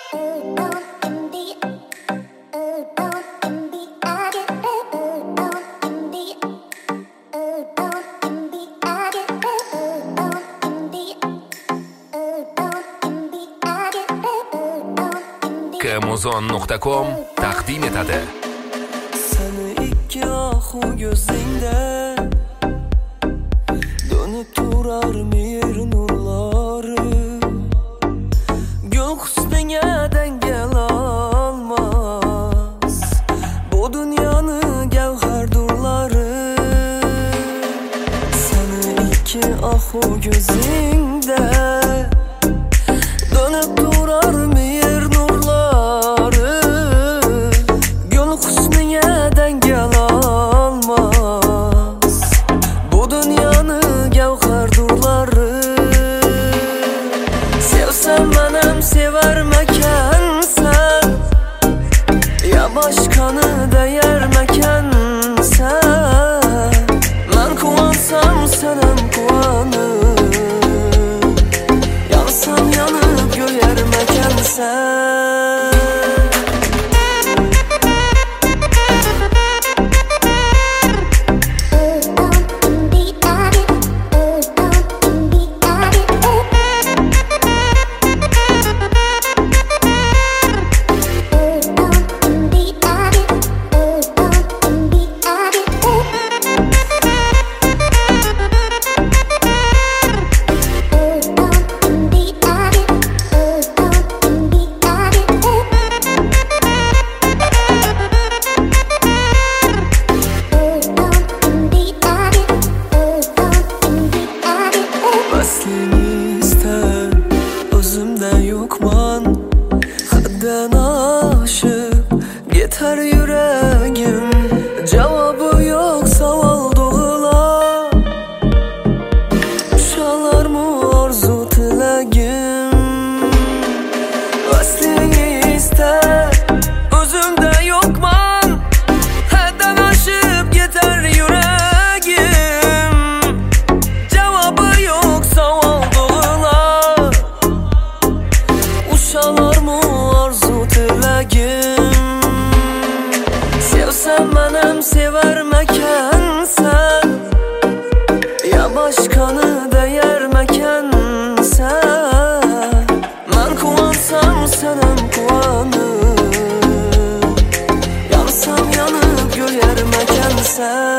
Kmuzon.com taqdim etadi. Seni ikki ahu gözingde dönüp durar mir nurları, gök üstüne dengel almaz bu dünyanın gevherdurları. Seni ikki ahu gözingde dönüp durar mir nurları, gül husnine dengel almaz bu dünyanın gevherdurları. Sevsem benim sever mekansen, ya başkanı değer mekansen, ben kuvansam senem kuvanır, yansam yanıp göyer mekansen. Aslını ister, özümde yokman, hadden aşık yeter yüreğim, cevabı yok savaldığıla, uşalar mı arzu tilegim. Aslını ister, özümde yokman, hadden aşık yeter yüreğim, cevabı yok savaldığıla, uşalar mı arzu tilegim. Sevsem benim sever mekansen, ya başkanı değer mekansen, ben kuvansam senem kuvanır, yansam yanıp göyer mekansen.